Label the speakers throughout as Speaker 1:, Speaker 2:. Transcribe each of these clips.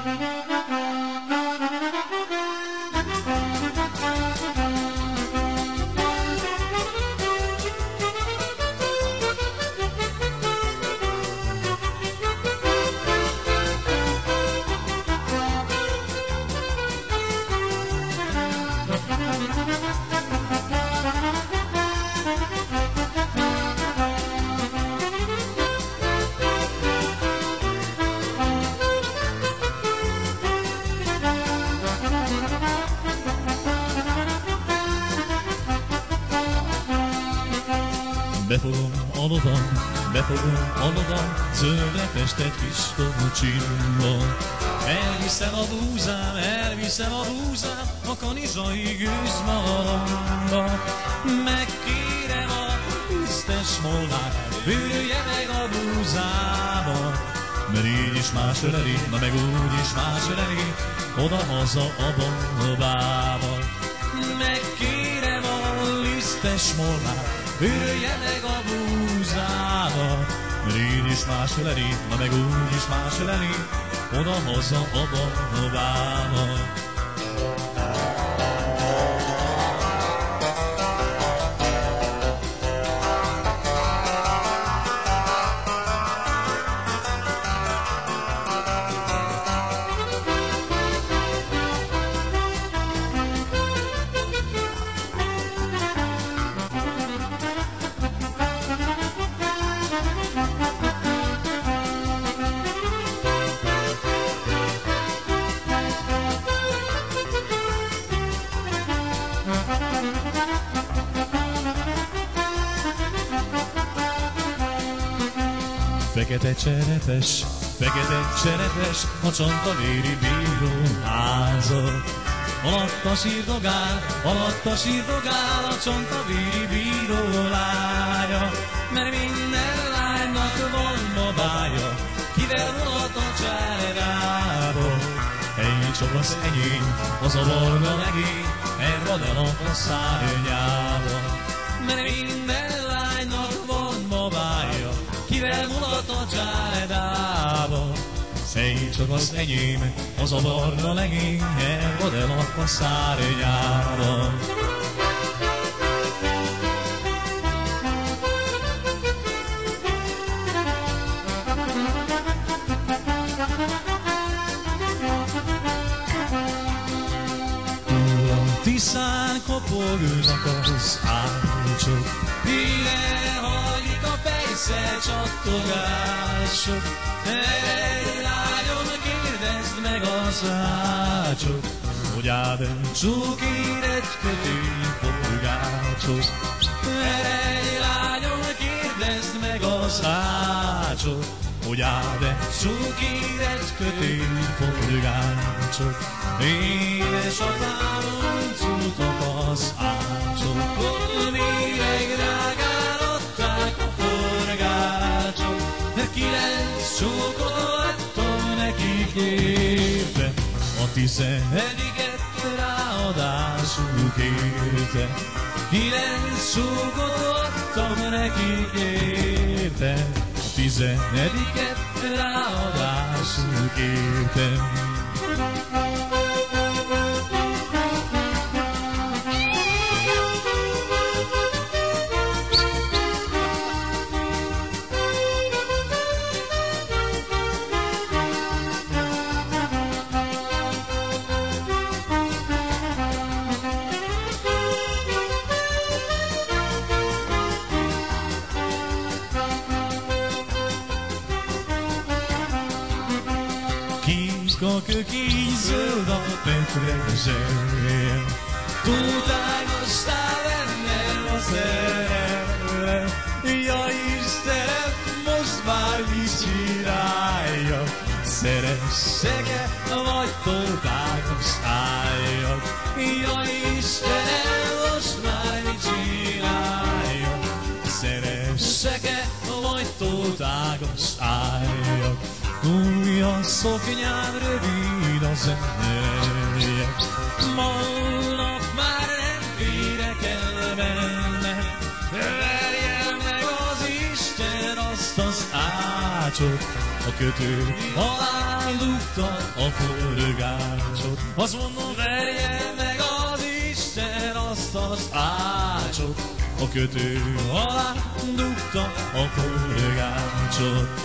Speaker 1: Befogom aladan, zöldre festett kis kocsimban. Elviszem a búzám a kanizsai gőzmalomba. Megkérem a tisztes molnát, ülje meg a búzába. Mert így is más öleli, na meg úgy is más öleli, oda-haza a babába. Megkérem a lisztes molnát, ülje meg a búzába, mert így is más öleli, na meg úgy is más öleli, oda-haza a babába. Fekete cserepes, a csantavéri bíróháza. Alatta sírdogál a csantavéri bíró lánya. Mert minden lánynak van babája, kivel vonat a csáregába. Ennyi csak az enyém, az a varga legény, ervad el a szárnyába. Mert minden lánynak van babája, kivel mulat a csáredába. Szej csak az enyém, az a barna legény, elvad el a szárnyába. Tisztán kopognak az ágycsok, ide hajlik a fejszer csattogások. Egy lányom, kérdezd meg az ágycsok, hogy áldensuk ír egy kötény forgácsot. Egy lányom, kérdezd meg az ágycsok, hogy áldensuk ír egy kötény forgácsot. Édesapám, uncutok az ágycsok, méreg drágán adták a forgácsot. 9 csókot adtam nekik érte, a 11-et ráadásul kérte. 9 csókot adtam nekik érte, a 11-et ráadásul kértem. Kökény zöld a petrezselyem, túltágostál ennél a szerelem. Ja Istenem, most már mit csináljak, szeressek-e, vagy túltágostáljak. Ja Istenem, most már mit csináljak, szeressek-e, vagy túltágostáljak. Új a szoknyám, rövid az ereje, holnap már nem férek el benne. Verjen meg az Isten azt az ágycsot, a kötő alá dugta a forgácsot. Azt mondom, verje meg az Isten azt az ácsot, a kötő alá dugta a forgácsot.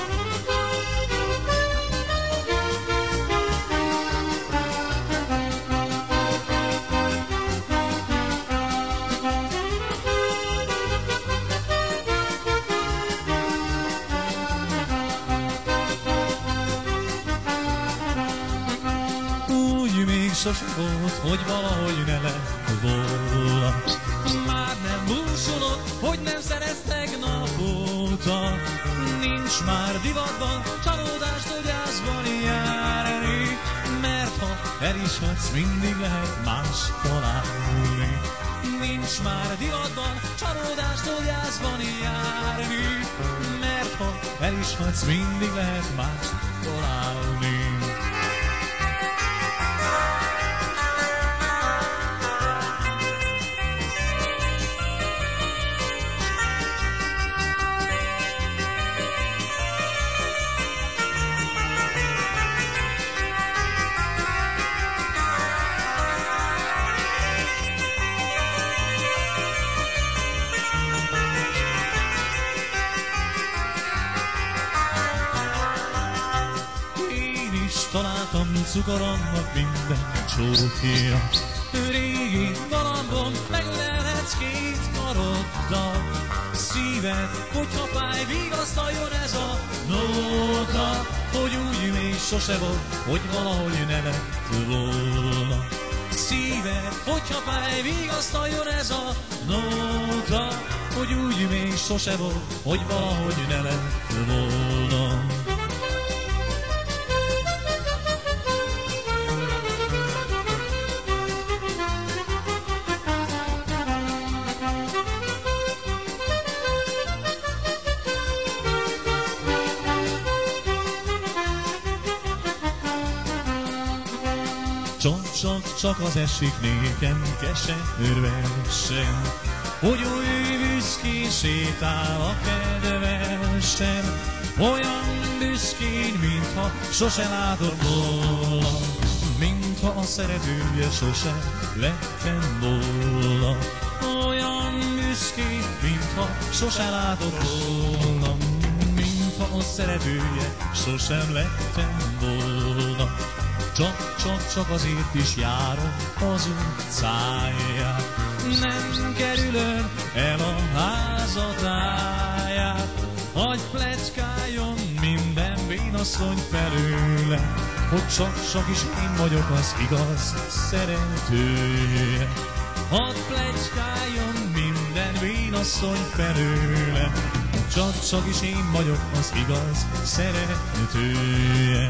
Speaker 1: Sose volt, hogy valahogy ne lett volna. Már nem búsulott, hogy nem szereztek napóta. Nincs már divatban, csalódást ogyászban járni, mert ha el is hagysz, mindig lehet más találni. Nincs már divatban, csalódást ogyászban járni, mert ha el is hagysz, mindig lehet más találni. Találtam cukoromnak minden csókja. Régi galambom, megölelhetsz két karoddal. Szíved, hogyha fáj, vigasztaljon ez a nóta, hogy úgy még sose volt, hogy valahogy ne lett volna. Szíved, hogyha fáj, vigasztaljon ez a nóta, hogy úgy még sose volt, hogy valahogy ne lett volna. Csak az esik nékem keservesen, hogy új büszkén sétál a kedvesem, olyan büszkén, mintha sose látott volna, mintha a szeretője sose lettem volna. Olyan büszkén, mintha sose látott volna, mintha a szeretője sosem lettem volna. Csak azért is járom az utcáját, nem kerülöm el a házatáját. Hagy plecskáljon minden vénasszony felőle, hogy csak is én vagyok az igaz szeretője. Hadd plecskáljon minden vénasszony felőle, csak is én vagyok az igaz szeretője.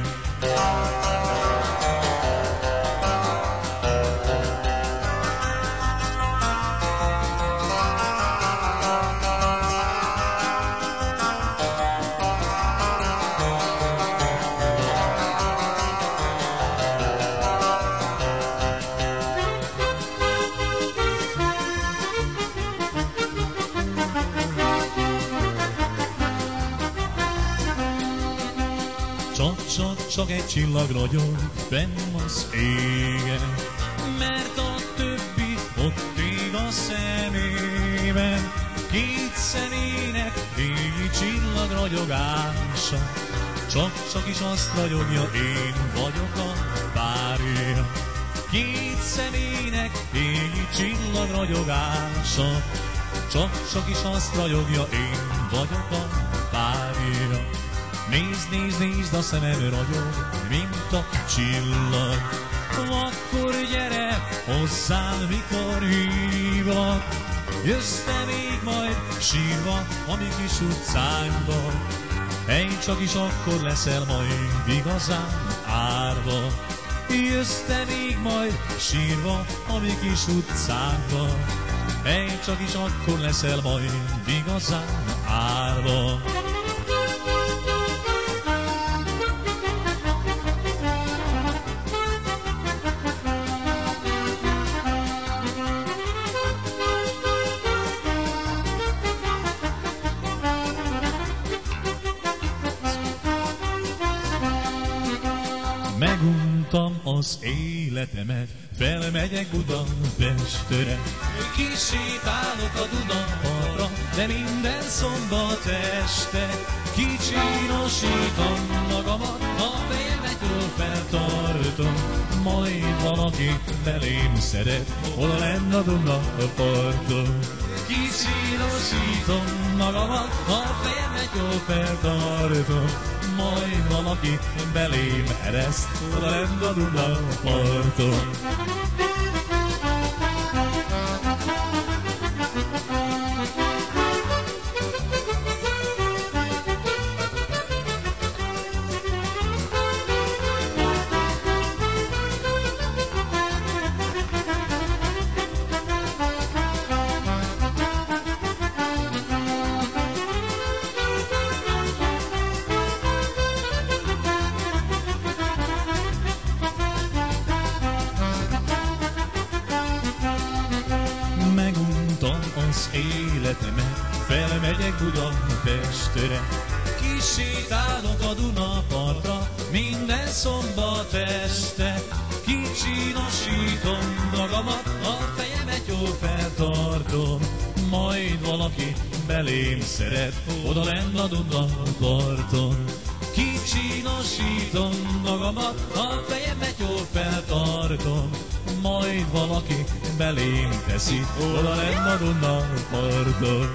Speaker 1: Csak egy csillag ragyog fenn az égen, mert a többi ott ég a szemében. Két szemének égi csillag ragyogása, csak is azt ragyogja, én vagyok a párja. Két szemének égi csillag ragyogása, csak is azt ragyogja, én vagyok a párja. Nézd, a szemem ragyog, mint a csillag. Akkor gyere hozzám, mikor hívlak. Jössz te még majd sírva a mi kis utcánkba. Csak is akkor leszel majd igazán árva. Jössz te még majd sírva a mi kis utcánkba. Csak is akkor leszel majd igazán árva. Meguntam az életemet, felmegyek Budapestre. Kisétálok a Dunapartra, de minden szombat este. Kicsinosítom magamat, a fejemet jól feltartom. Majd valaki belém szeret, hol lenne a Dunaparton. Kicsinosítom magamat, a fejemet jól feltartom. Majd valaki belém ereszt, oda lenne a Dunaparton. Az életemet, felmegyek Budapestre. Kisétálok a Dunapartra, minden szombat este. Kicsinosítom magamat, a fejemet jól feltartom. Majd valaki belém szeret, oda lenn a Dunaparton. Kicsinosítom magamat, a fejemet jól feltartom. Majd valaki belém teszi, oda lenn a Dunaparton.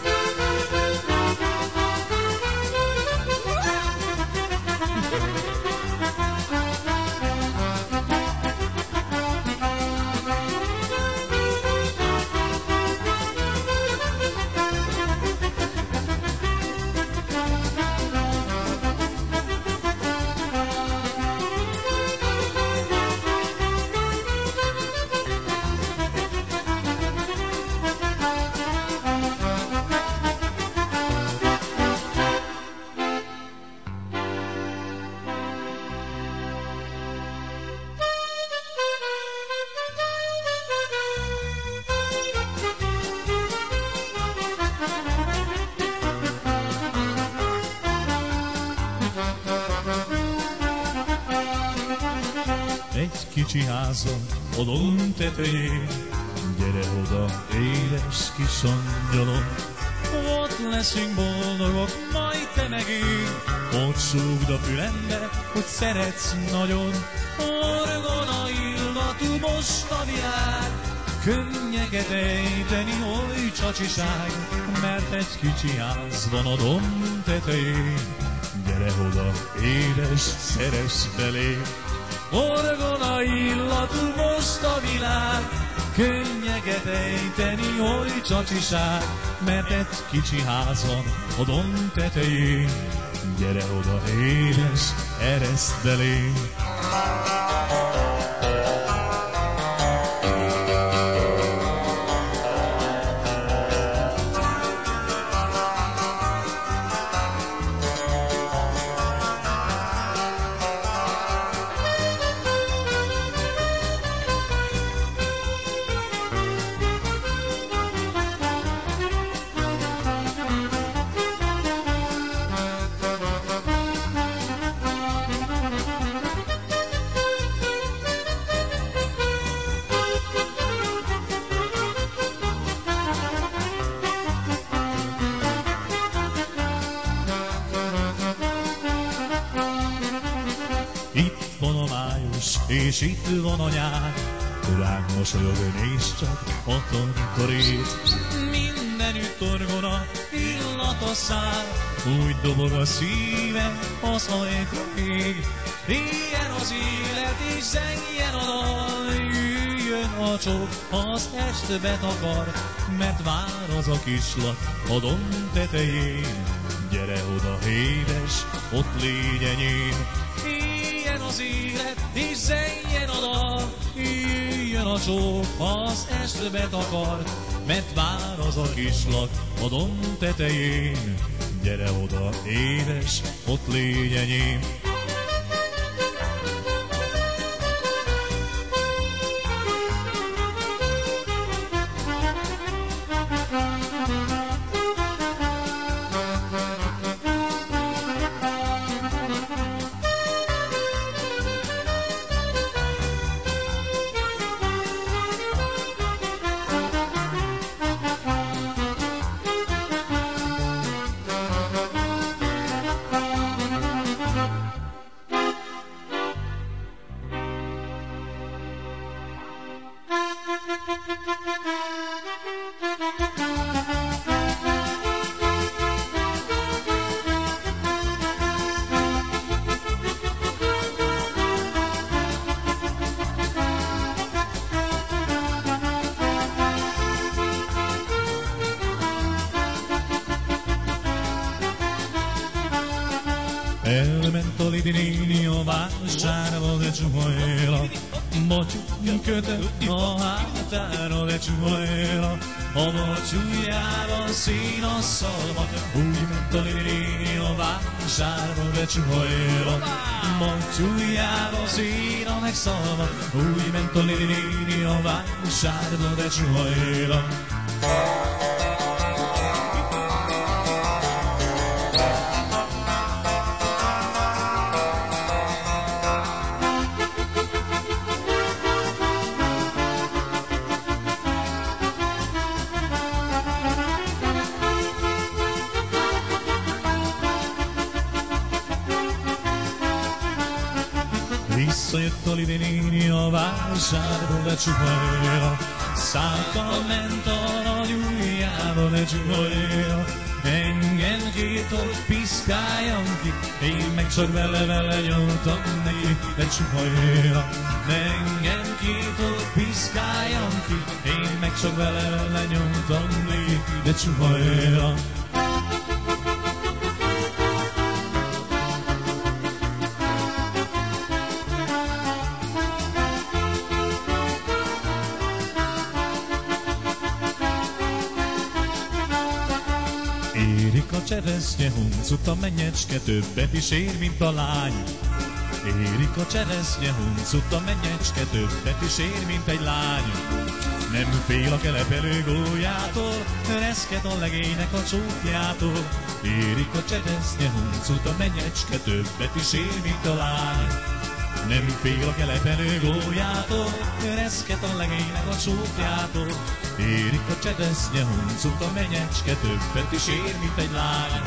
Speaker 1: Egy kicsi házon, a domb tetején, gyere oda, édes kis angyalom. Ott leszünk boldogok, majd te meg én, ott súgd a fülembe, hogy szeretsz nagyon. Orgona illatú most a világ, könnyeket ejteni, oly csacsiság, mert egy kicsi ház van a domb tetején. Gyere oda, édes, szeress belém. Orgona illatú most a világ, könnyeket ejteni, oly csacsiság, mert egy kicsi ház van a domb tetején. Gyere oda, édes, ereszt belém. Itt van a május, és itt van a nyár, ránk mosolyog, nézd csak a torkorét. Mindenütt orgona, illat a szár, úgy dobog a szívem, az ajka ég. Ilyen az élet, és zengjen a dal, jöjjön a csók, az est betakar, mert vár az a kislat a domb tetején. Gyere oda, édes, ott légy enyém. Ilyen az élet, és zengjen a dal, jöjjön a csók, az est betakar, mert vár az a kislat a domb tetején. Gyere oda, édes, ott légy enyém. vásárba, de csuha él a botyú kötött a hátára, de csuha él a botyújában szín a szalma, úgy, mint a lili a vásárba, de csuha él a botyújában szín a megszalma, úgy, mint a lili a vásárba, de csuha él a Visszajött a Livinini a vásárba, de csuha él a szákkal ment a nagy ujjába, de csuha él a engem kétól piszkáljon ki, én meg csak vele nyomtam neki, de csuha él a engem kétól piszkáljon ki, én meg csak vele nyomtam neki, de csuha él a Érik a cseresznye huncut, a menyecske többet is ér, mint a lány. Érik a cseresznye huncut, a menyecske többet is ér, mint egy lány. Nem fél a kelepelő gólyától, reszket a legénynek a csókjától. Érik a cseresznye huncut, a menyecske többet is ér, mint a lány. Nem fél a kelepelő gólyától, reszket a legénynek a csókjától. Érik a cseresznye huncut, a menyecske többet is ér, mint egy lány.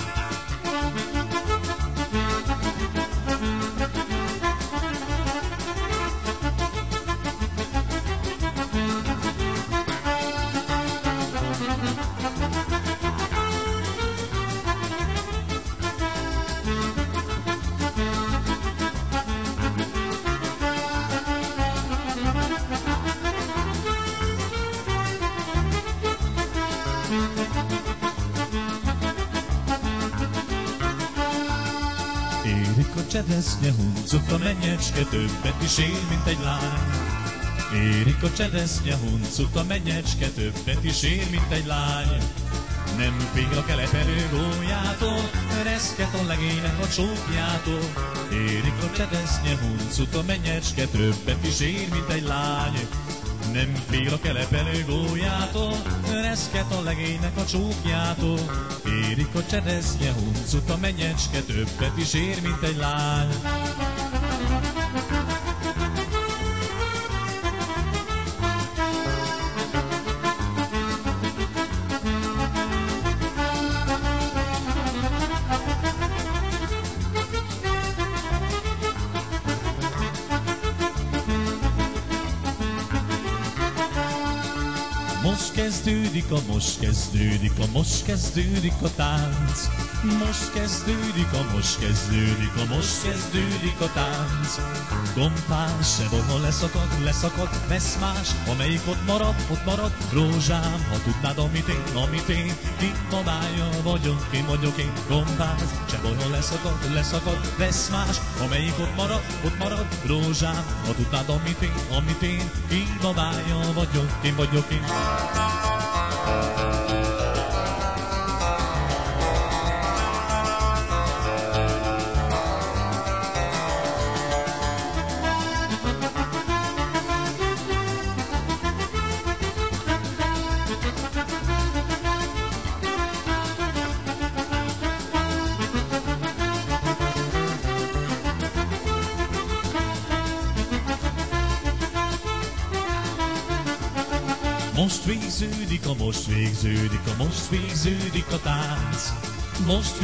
Speaker 1: Érik a cseresznye huncut, a menyecske többet is ér, mint egy lány. Érik a cseresznye huncut, a menyecske többet is ér, mint egy lány. Nem fél a kelepelő gólyától, reszket a legénynek a csókjától. Érik a cseresznye huncut, a menyecske többet is ér, mint egy lány. Nem fél a kelepelő gólyától, reszket a legénynek a csókjától. Érik a cseresznye huncut, a menyecske többet is ér, mint egy lány. Most kezdődik a tánc. Most kezdődik a tánc. Gombás se volna leszakad, lesz más. Amelyik ott marad, rózsám. Ha tudnád, amit én, ki babája vagyok én. Gombás se volna leszakad, lesz más. Amelyik ott marad, rózsám. Ha tudnád, amit én, ki babája vagyok én. Most végződik a tánc. Most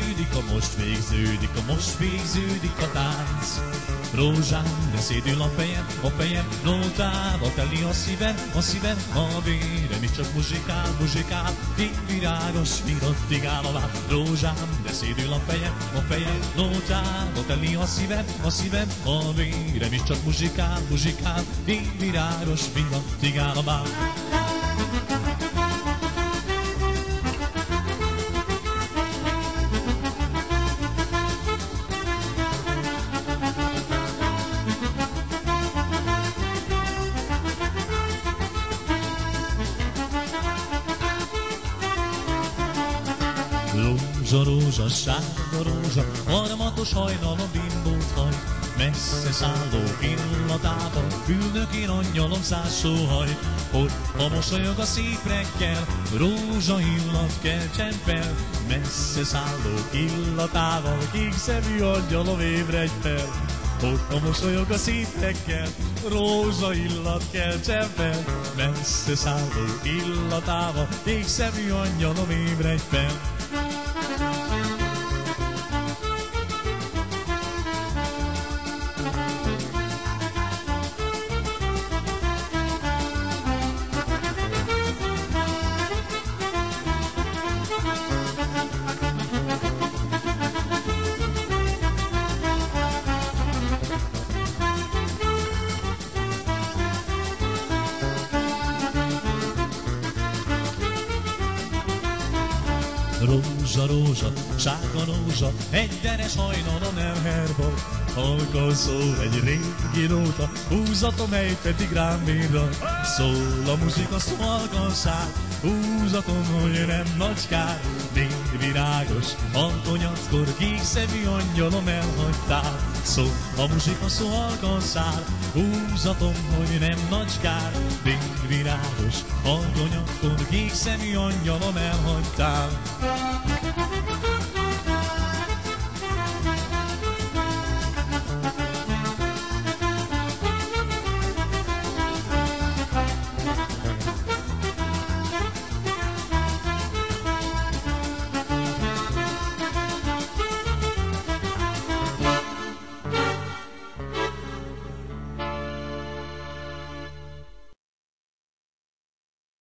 Speaker 1: végződik a tánc. Rózsám, de szédül a fejem, nótába teli a szívem, a vérem is csak muzsikál, virágos, virottigál a láb. Rózsám, de szédül a fejem, nótába teli a szívem, a vérem is csak muzsikál, virágos, virottigál a láb. Rózsa, rózsa, sárga rózsa, harmatos hajnalom bimbolt haj, messze szálló illatában, ülnök én angyalom szászóhaj, hogy ha mosolyog a szép reggel, rózsa illat keltsen fel, messze szálló illatával, kék szemű angyalom ébredj fel. Hogy ha mosolyog a szép reggel, rózsa illat keltsen fel, messze szálló illatával, kék szemű angyalom ébredj fel. Rózsa, rózsa, sárga rózsa, egy deres hajnalon elherval, halkan szól egy régi nóta, húzatom egy pedig rám bírra. Szól a muzsika, szó halkan száll, húzatom, hogy nem nagy kár, virágos, alkonyatkor, kék szemű angyalom elhagytál. Szól a muzsika, szó halkan száll, húzatom, hogy nem nagy kár, virágos, alkonyatkor, kék szemű angyalom elhagytál.